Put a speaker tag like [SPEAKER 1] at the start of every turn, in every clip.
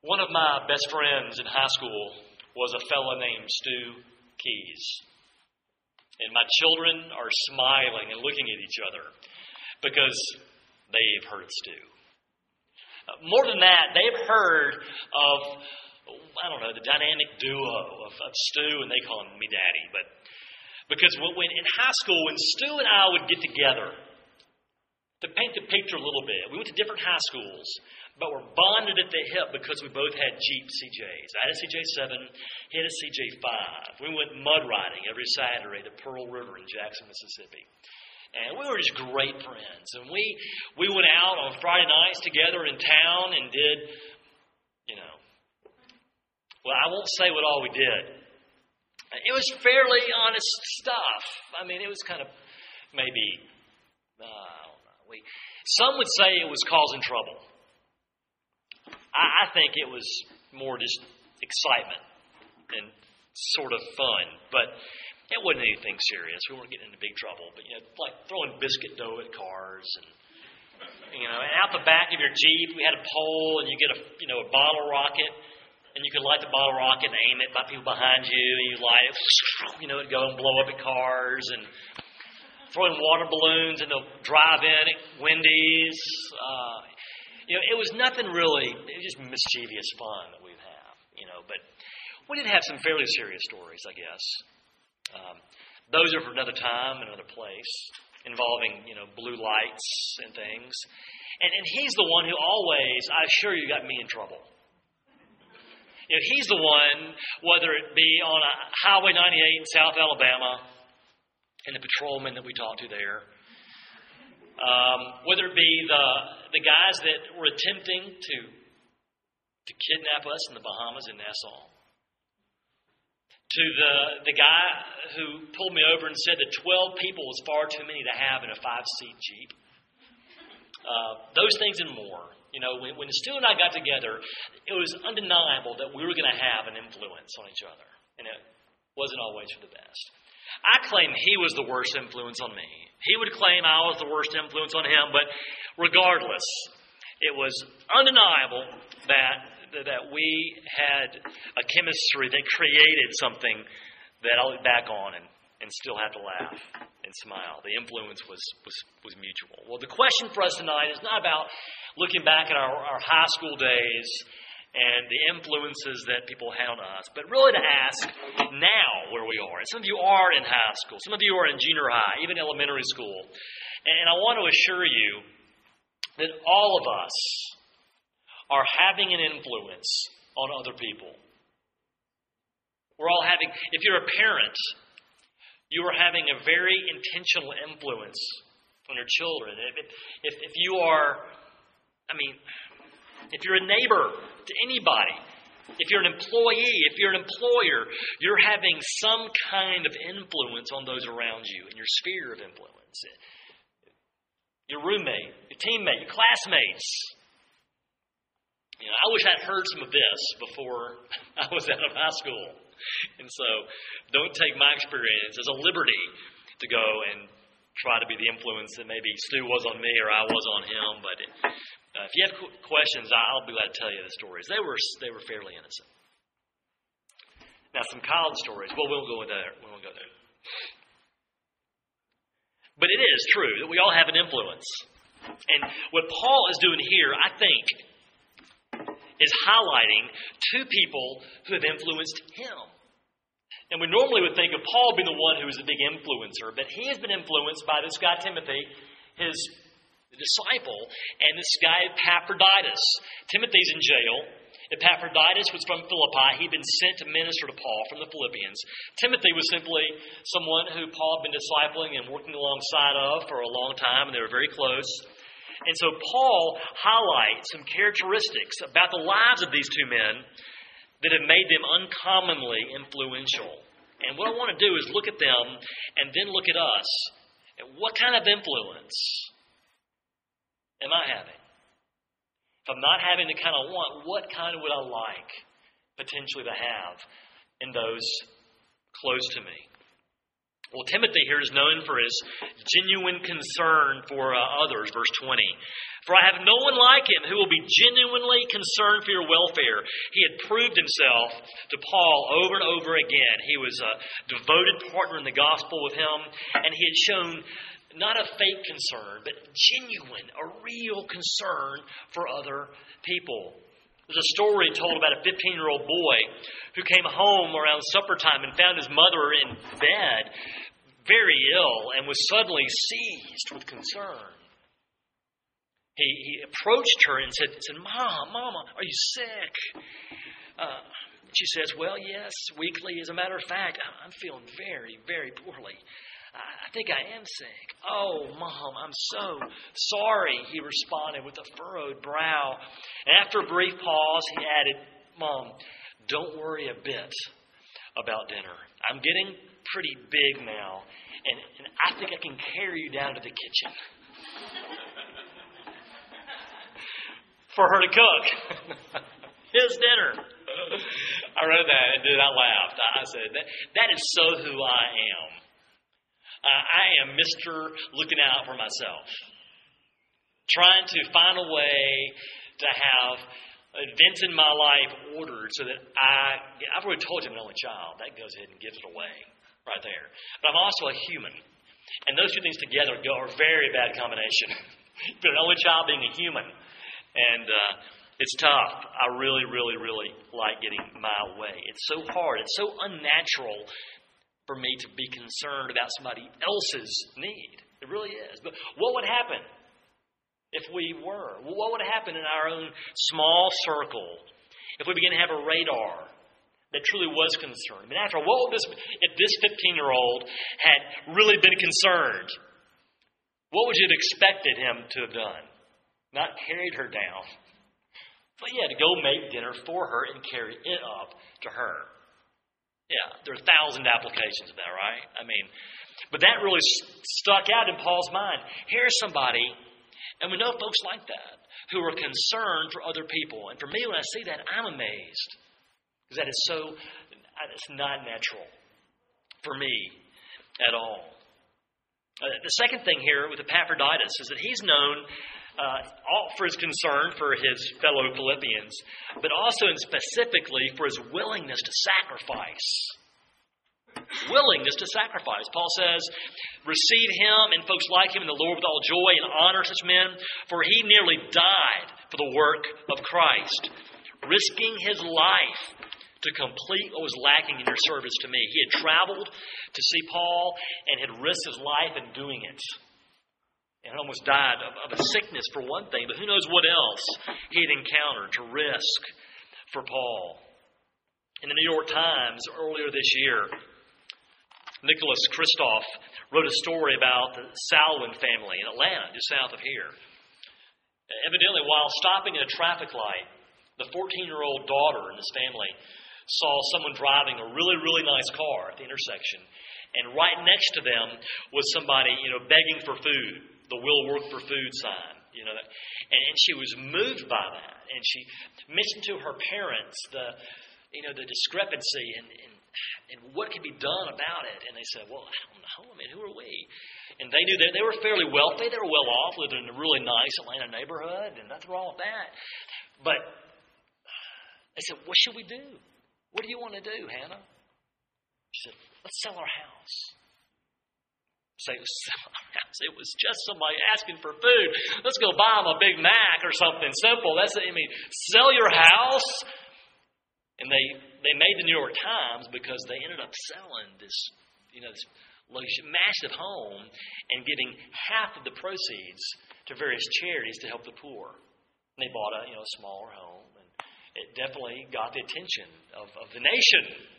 [SPEAKER 1] One of my best friends in high school was a fellow named Stu Keys. And my children are smiling and looking at each other because they've heard of Stu. More than that, they've heard of, the dynamic duo of Stu, and they call me Daddy. But because when in high school, when Stu and I would get together, to paint the picture a little bit, we went to different high schools, but we're bonded at the hip because we both had Jeep CJs. I had a CJ7, he had a CJ5. We went mud riding every Saturday at the Pearl River in Jackson, Mississippi. And we were just great friends. And we went out on Friday nights together in town and did, I won't say what all we did. It was fairly honest stuff. It was kind of maybe, some would say it was causing trouble. I think it was more just excitement and sort of fun. But it wasn't anything serious. We weren't getting into big trouble. But, like throwing biscuit dough at cars and, and out the back of your Jeep, we had a pole and you get a bottle rocket. And you could light the bottle rocket and aim it by people behind you. And you light it, it'd go and blow up at cars. And throwing water balloons into drive-in at Wendy's. It was nothing really. It was just mischievous fun that we'd have, But we did have some fairly serious stories, I guess. Those are for another time, another place, involving, blue lights and things. And he's the one who always, I assure you, got me in trouble. He's the one, whether it be on a Highway 98 in South Alabama, and the patrolmen that we talked to there, whether it be the guys that were attempting to kidnap us in the Bahamas in Nassau, to the guy who pulled me over and said that 12 people was far too many to have in a 5-seat Jeep. Those things and more. When Stu and I got together, it was undeniable that we were going to have an influence on each other. And it wasn't always for the best. I claim he was the worst influence on me. He would claim I was the worst influence on him. But regardless, it was undeniable that we had a chemistry that created something that I look back on and still have to laugh and smile. The influence was mutual. Well, the question for us tonight is not about looking back at our high school days and the influences that people had on us, but really to ask now where we are. And some of you are in high school. Some of you are in junior high, even elementary school. And I want to assure you that all of us are having an influence on other people. We're all having, if you're a parent, you are having a very intentional influence on your children. If you are, if you're a neighbor to anybody, if you're an employee, if you're an employer, you're having some kind of influence on those around you in your sphere of influence. Your roommate, your teammate, your classmates. I wish I'd heard some of this before I was out of high school. And so don't take my experience as a liberty to go and try to be the influence that maybe Stu was on me or I was on him. But if you have questions, I'll be glad to tell you the stories. They were fairly innocent. Now, some college stories. Well, we won't go there. But it is true that we all have an influence. And what Paul is doing here, I think, is highlighting two people who have influenced him. And we normally would think of Paul being the one who was the big influencer, but he has been influenced by this guy Timothy, his disciple, and this guy Epaphroditus. Timothy's in jail. Epaphroditus was from Philippi. He'd been sent to minister to Paul from the Philippians. Timothy was simply someone who Paul had been discipling and working alongside of for a long time, and they were very close. And so Paul highlights some characteristics about the lives of these two men that have made them uncommonly influential. And what I want to do is look at them and then look at us. And what kind of influence am I having? If I'm not having the kind I want, what kind would I like potentially to have in those close to me? Well, Timothy here is known for his genuine concern for others, verse 20. For I have no one like him who will be genuinely concerned for your welfare. He had proved himself to Paul over and over again. He was a devoted partner in the gospel with him, and he had shown not a fake concern, but genuine, a real concern for other people. There's a story told about a 15-year-old boy who came home around supper time and found his mother in bed, very ill, and was suddenly seized with concern. He approached her and said, Mama, are you sick? She says, well, yes, weakly. As a matter of fact, I'm feeling very, very poorly. I think I am sick. Oh, Mom, I'm so sorry, he responded with a furrowed brow. And after a brief pause, he added, Mom, don't worry a bit about dinner. I'm getting pretty big now, and I think I can carry you down to the kitchen for her to cook his dinner. I read that and I laughed. I said, that is so who I am. I am Mr. Looking Out for myself, trying to find a way to have events in my life ordered so that I've already told you I'm an only child. That goes ahead and gives it away right there. But I'm also a human. And those two things together are a very bad combination. But an only child being a human. And it's tough. I really, really, really like getting my way. It's so hard. It's so unnatural for me to be concerned about somebody else's need. It really is. But what would happen if we were? What would happen in our own small circle if we began to have a radar that truly was concerned? I mean, after all, what would if this 15-year-old had really been concerned? What would you have expected him to have done? Not carried her down, but yeah, to go make dinner for her and carry it up to her. Yeah, there are 1,000 applications of that, right? I mean, but that really stuck out in Paul's mind. Here's somebody, and we know folks like that, who are concerned for other people. And for me, when I see that, I'm amazed. Because that is it's not natural for me at all. The second thing here with Epaphroditus is that he's known for his concern for his fellow Philippians, but also and specifically for his willingness to sacrifice. Willingness to sacrifice. Paul says, receive him and folks like him in the Lord with all joy and honor such men, for he nearly died for the work of Christ, risking his life to complete what was lacking in your service to me. He had traveled to see Paul and had risked his life in doing it. And almost died of a sickness for one thing, but who knows what else he had encountered to risk for Paul. In the New York Times earlier this year, Nicholas Kristof wrote a story about the Salwin family in Atlanta, just south of here. Evidently, while stopping at a traffic light, the 14-year-old daughter in this family saw someone driving a really, really nice car at the intersection. And right next to them was somebody, begging for food. The will work for food sign, and she was moved by that, and she mentioned to her parents the discrepancy and what could be done about it. And they said, well, I don't know. I mean, who are we? And they knew that they were fairly wealthy. They were well off, lived in a really nice Atlanta neighborhood, and nothing wrong with that. But they said, what should we do? What do you want to do, Hannah? She said, let's sell our house. It was just somebody asking for food. Let's go buy them a Big Mac or something simple. Sell your house. And they made the New York Times because they ended up selling this massive home and giving half of the proceeds to various charities to help the poor. And they bought a smaller home, and it definitely got the attention of the nation.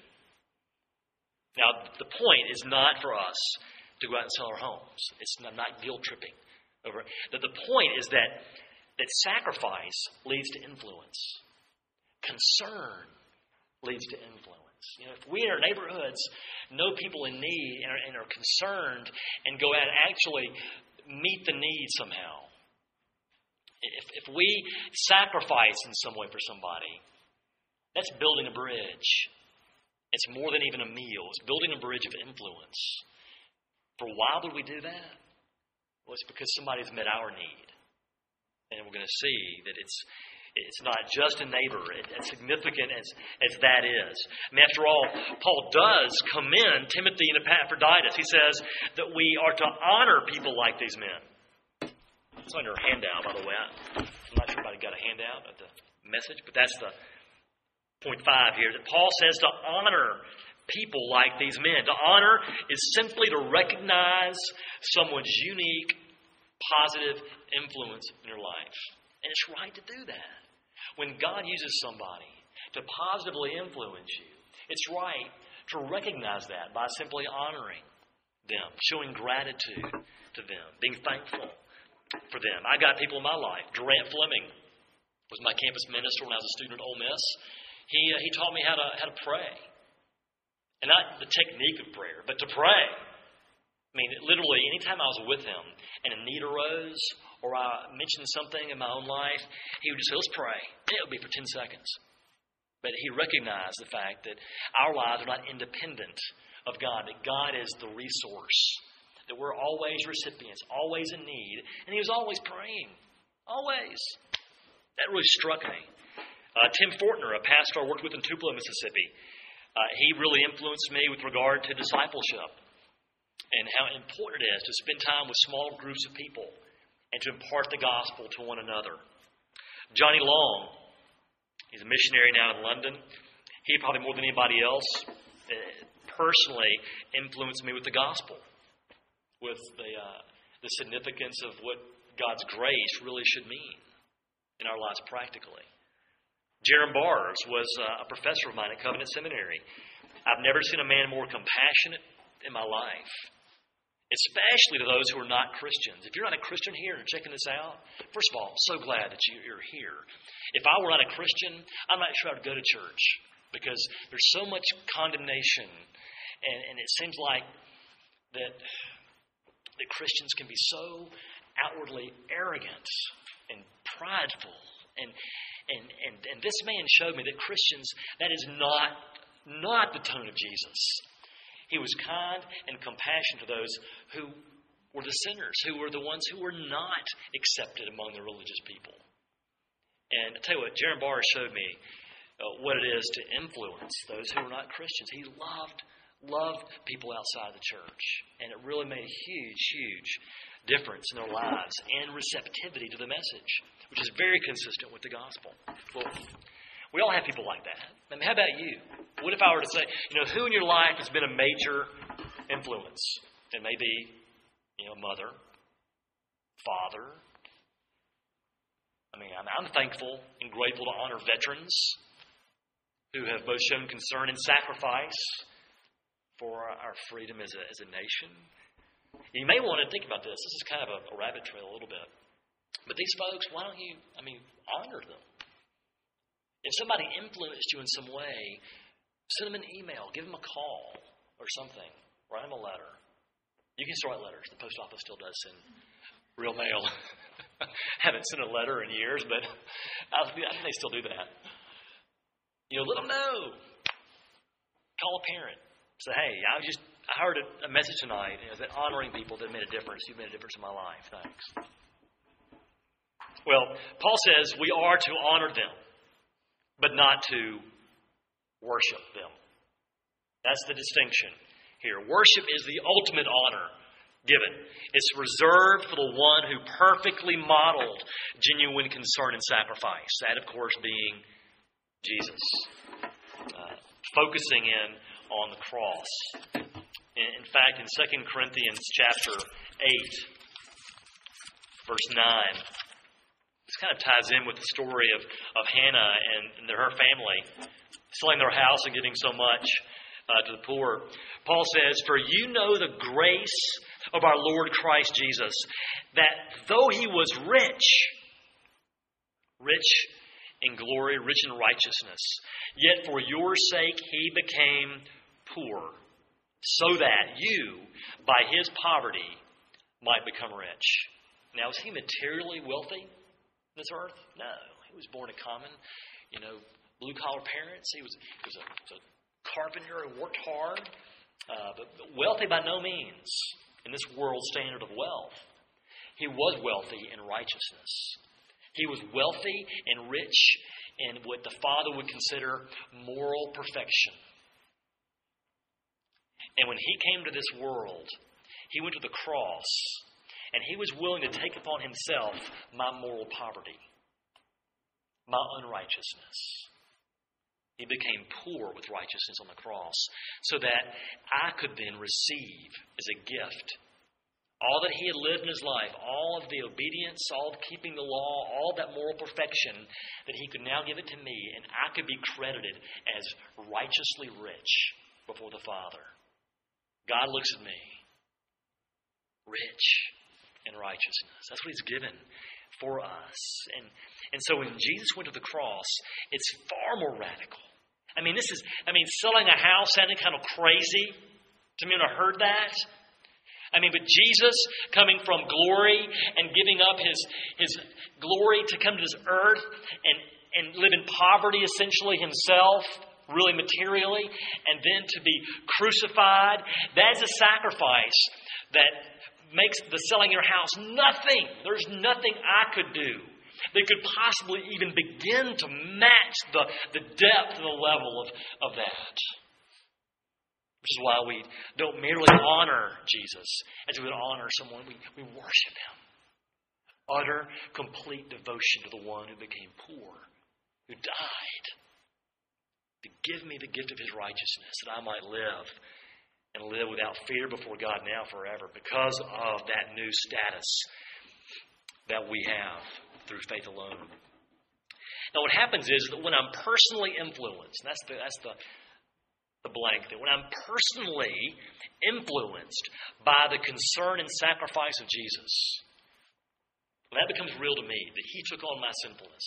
[SPEAKER 1] Now, the point is not for us to go out and sell our homes. I'm not guilt tripping over it. The point is that sacrifice leads to influence. Concern leads to influence. If we in our neighborhoods know people in need and are concerned and go out and actually meet the need somehow. If we sacrifice in some way for somebody, that's building a bridge. It's more than even a meal. It's building a bridge of influence. For why would we do that? Well, it's because somebody's met our need. And we're going to see that it's not just a neighbor, as significant as that is. I mean, after all, Paul does commend Timothy and Epaphroditus. He says that we are to honor people like these men. It's on your handout, by the way. I'm not sure everybody got a handout of the message, but that's the point 5 here. That Paul says to honor people like these men. To honor is simply to recognize someone's unique, positive influence in your life. And it's right to do that. When God uses somebody to positively influence you, it's right to recognize that by simply honoring them, showing gratitude to them, being thankful for them. I got people in my life. Durant Fleming was my campus minister when I was a student at Ole Miss. He taught me how to pray. And not the technique of prayer, but to pray. I mean, literally, anytime I was with him and a need arose or I mentioned something in my own life, he would just say, let's pray. And it would be for 10 seconds. But he recognized the fact that our lives are not independent of God, that God is the resource, that we're always recipients, always in need. And he was always praying. Always. That really struck me. Tim Fortner, a pastor I worked with in Tupelo, Mississippi, he really influenced me with regard to discipleship and how important it is to spend time with small groups of people and to impart the gospel to one another. Johnny Long, he's a missionary now in London. He probably more than anybody else personally influenced me with the gospel, with the significance of what God's grace really should mean in our lives practically. Jerram Bars was a professor of mine at Covenant Seminary. I've never seen a man more compassionate in my life, especially to those who are not Christians. If you're not a Christian here and checking this out, first of all, I'm so glad that you're here. If I were not a Christian, I'm not sure I would go to church because there's so much condemnation, and it seems like that Christians can be so outwardly arrogant and prideful. And this man showed me that Christians, that is not the tone of Jesus. He was kind and compassionate to those who were the sinners, who were the ones who were not accepted among the religious people. And I tell you what, Jerram Bars showed me what it is to influence those who were not Christians. He loved people outside the church. And it really made a huge difference in their lives and receptivity to the message, which is very consistent with the gospel. Well, we all have people like that. I mean, how about you? What if I were to say, who in your life has been a major influence? It may be, mother, father. I mean, I'm thankful and grateful to honor veterans who have both shown concern and sacrifice for our freedom as a nation. You may want to think about this. This is kind of a rabbit trail a little bit. But these folks, why don't you, honor them? If somebody influenced you in some way, send them an email, give them a call or something. Write them a letter. You can still write letters. The post office still does send real mail. Haven't sent a letter in years, but I think they still do that. Let them know. Call a parent. Say, hey, I heard a message tonight that honoring people that made a difference. You've made a difference in my life. Thanks. Well, Paul says we are to honor them, but not to worship them. That's the distinction here. Worship is the ultimate honor given. It's reserved for the one who perfectly modeled genuine concern and sacrifice. That, of course, being Jesus. Focusing in on the cross. In fact, in 2 Corinthians chapter 8, verse 9, this kind of ties in with the story of Hannah and her family selling their house and giving so much to the poor. Paul says, "For you know the grace of our Lord Christ Jesus, that though he was rich in glory, rich in righteousness, yet for your sake he became poor, so that you, by his poverty, might become rich." Now, was he materially wealthy on this earth? No. He was born to common, blue-collar parents. He was a carpenter who worked hard, but wealthy by no means. in this world's standard of wealth. He was wealthy in righteousness. He was wealthy and rich in what the Father would consider moral perfection. And when He came to this world, He went to the cross, and He was willing to take upon Himself my moral poverty, my unrighteousness. He became poor with righteousness on the cross so that I could then receive as a gift all that He had lived in His life, all of the obedience, all of keeping the law, all that moral perfection, that He could now give it to me, and I could be credited as righteously rich before the Father. God looks at me, rich in righteousness. That's what He's given for us. And so when Jesus went to the cross, it's far more radical. Selling a house sounded kind of crazy to me when I heard that. But Jesus coming from glory and giving up his glory to come to this earth and live in poverty essentially Himself, really materially, and then to be crucified, that is a sacrifice that makes the selling your house nothing. There's nothing I could do that could possibly even begin to match the depth and the level of that. Which is why we don't merely honor Jesus as we would honor someone. We worship Him. Utter, complete devotion to the one who became poor, who died to give me the gift of His righteousness that I might live and live without fear before God now forever because of that new status that we have through faith alone. Now what happens is that when I'm personally influenced, and that's the blank there. When I'm personally influenced by the concern and sacrifice of Jesus, when that becomes real to me, that He took on my sinfulness.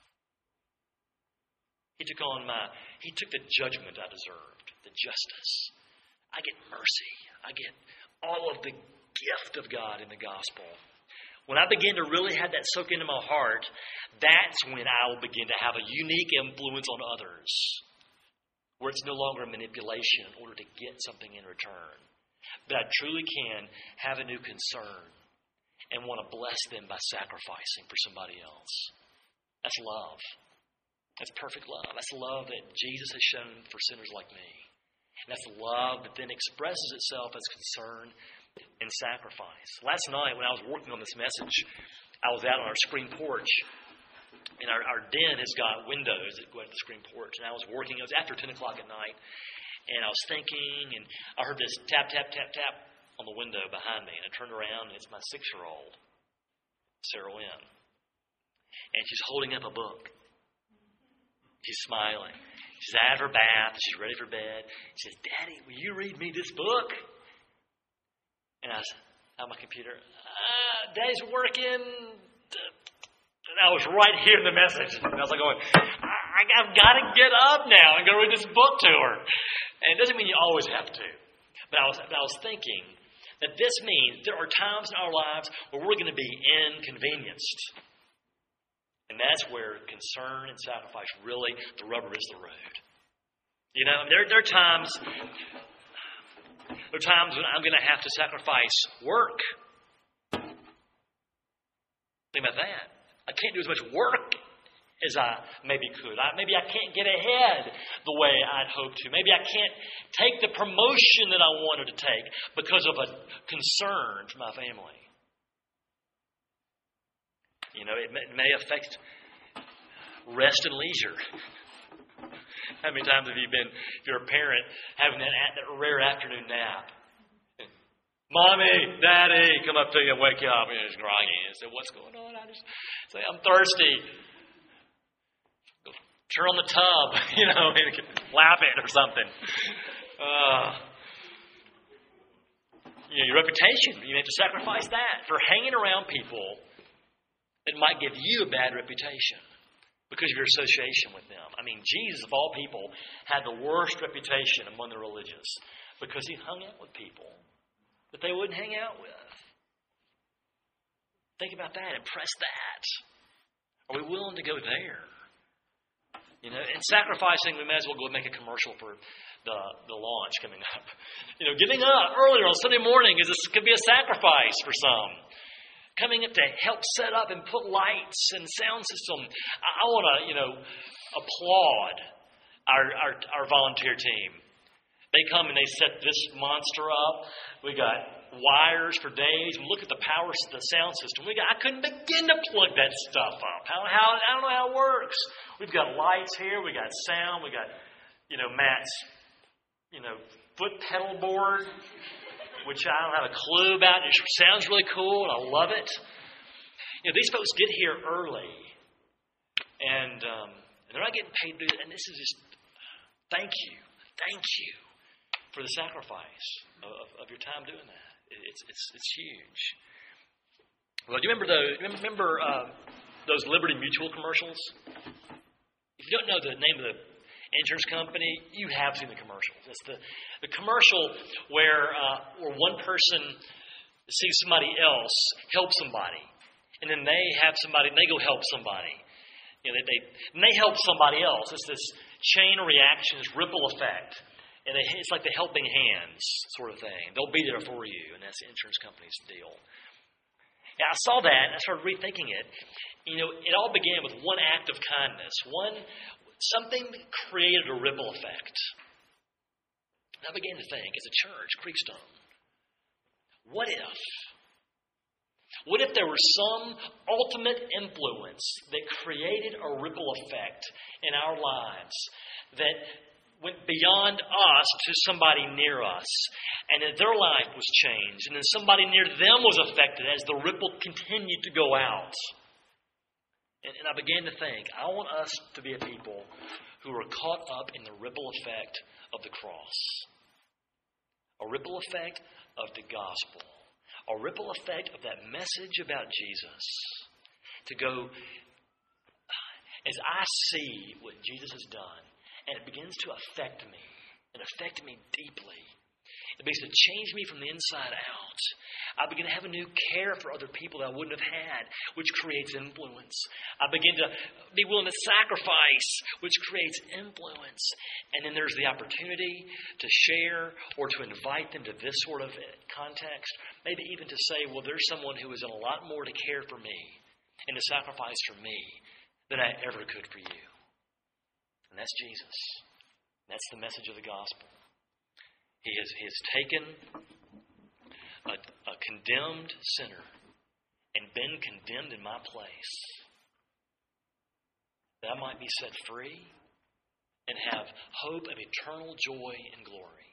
[SPEAKER 1] He took the judgment I deserved, the justice. I get mercy. I get all of the gift of God in the gospel. When I begin to really have that soak into my heart, that's when I will begin to have a unique influence on others, where it's no longer a manipulation in order to get something in return. But I truly can have a new concern and want to bless them by sacrificing for somebody else. That's love. That's perfect love. That's love that Jesus has shown for sinners like me. And that's love that then expresses itself as concern and sacrifice. Last night when I was working on this message, I was out on our screen porch. And our den has got windows that go out to the screen porch. And I was working. It was after 10 o'clock at night. And I was thinking. And I heard this tap, tap, tap, tap on the window behind me. And I turned around. And it's my 6-year-old, Sarah Lynn. And she's holding up a book. She's smiling. She's out of her bath. She's ready for bed. She says, "Daddy, will you read me this book?" And I was on my computer. Daddy's working. And I was right here in the message. And I was like going, I've got to get up now and go read this book to her. And it doesn't mean you always have to. But I was thinking that this means there are times in our lives where we're going to be inconvenienced. And that's where concern and sacrifice really, the rubber is the road. You know, there are times when I'm going to have to sacrifice work. Think about that. I can't do as much work as I maybe could. Maybe I can't get ahead the way I'd hoped to. Maybe I can't take the promotion that I wanted to take because of a concern for my family. You know, it may affect rest and leisure. How many times have you been, if you're a parent, having that rare afternoon nap? Mommy, Daddy, come up to you and wake you up. And you're just groggy. And say, "What's going on?" I just say, "I'm thirsty." Go turn on the tub, and lap it or something. Your reputation, you have to sacrifice that for hanging around people that might give you a bad reputation because of your association with them. I mean, Jesus, of all people, had the worst reputation among the religious because He hung out with people that they wouldn't hang out with. Think about that. Impress that. Are we willing to go there? You know, and sacrificing, we may as well go and make a commercial for the launch coming up. You know, getting up earlier on Sunday morning could be a sacrifice for some. Coming up to help set up and put lights and sound system. I want to, applaud our volunteer team. They come and they set this monster up. We got wires for days. We look at the power, the sound system. I couldn't begin to plug that stuff up. I don't know how it works. We've got lights here. We got sound. We got, Matt's, foot pedal board, which I don't have a clue about. It sounds really cool, and I love it. These folks get here early, and they're not getting paid to do it. And this is just thank you for the sacrifice of your time doing that. It's huge. Well, do you remember those Liberty Mutual commercials? If you don't know the name of the insurance company, you have seen the commercials. It's the commercial where one person sees somebody else help somebody, and then they have somebody, and they go help somebody. They help somebody else. It's this chain reaction, this ripple effect. And it's like the helping hands sort of thing. They'll be there for you, and that's the insurance company's deal. Yeah, I saw that, and I started rethinking it. It all began with one act of kindness. Something created a ripple effect. And I began to think, as a church, Creekstone, what if there was some ultimate influence that created a ripple effect in our lives that went beyond us to somebody near us, and that their life was changed, and then somebody near them was affected as the ripple continued to go out. And I began to think, I want us to be a people who are caught up in the ripple effect of the cross. A ripple effect of the gospel. A ripple effect of that message about Jesus. To go, as I see what Jesus has done, and it begins to affect me, and affect me deeply. It begins to change me from the inside out. I begin to have a new care for other people that I wouldn't have had, which creates influence. I begin to be willing to sacrifice, which creates influence. And then there's the opportunity to share or to invite them to this sort of context. Maybe even to say, well, there's someone who has done a lot more to care for me and to sacrifice for me than I ever could for you. And that's Jesus. That's the message of the gospel. He has taken a condemned sinner and been condemned in my place, that I might be set free and have hope of eternal joy and glory.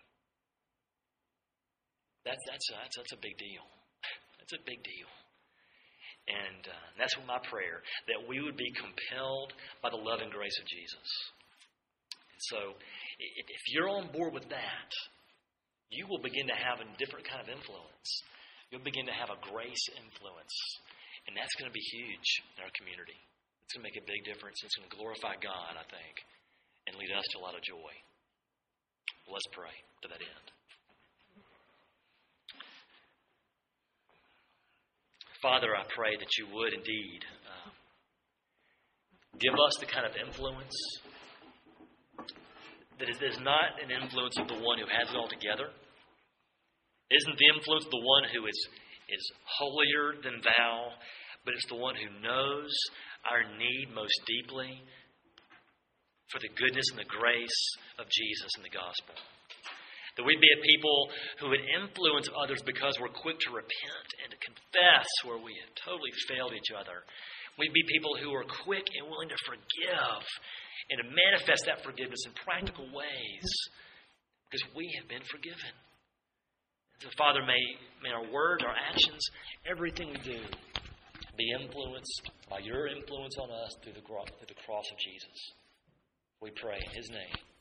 [SPEAKER 1] That's a big deal. That's a big deal. And that's what my prayer, that we would be compelled by the love and grace of Jesus. So, if you're on board with that, you will begin to have a different kind of influence. You'll begin to have a grace influence. And that's going to be huge in our community. It's going to make a big difference. It's going to glorify God, I think, and lead us to a lot of joy. Well, let's pray to that end. Father, I pray that you would indeed give us the kind of influence that is not an influence of the one who has it all together. It isn't the influence of the one who is holier than thou, but it's the one who knows our need most deeply for the goodness and the grace of Jesus and the gospel. That we'd be a people who would influence others because we're quick to repent and to confess where we have totally failed each other. We'd be people who are quick and willing to forgive and to manifest that forgiveness in practical ways because we have been forgiven. So, Father, may our words, our actions, everything we do be influenced by your influence on us through the cross of Jesus. We pray in his name.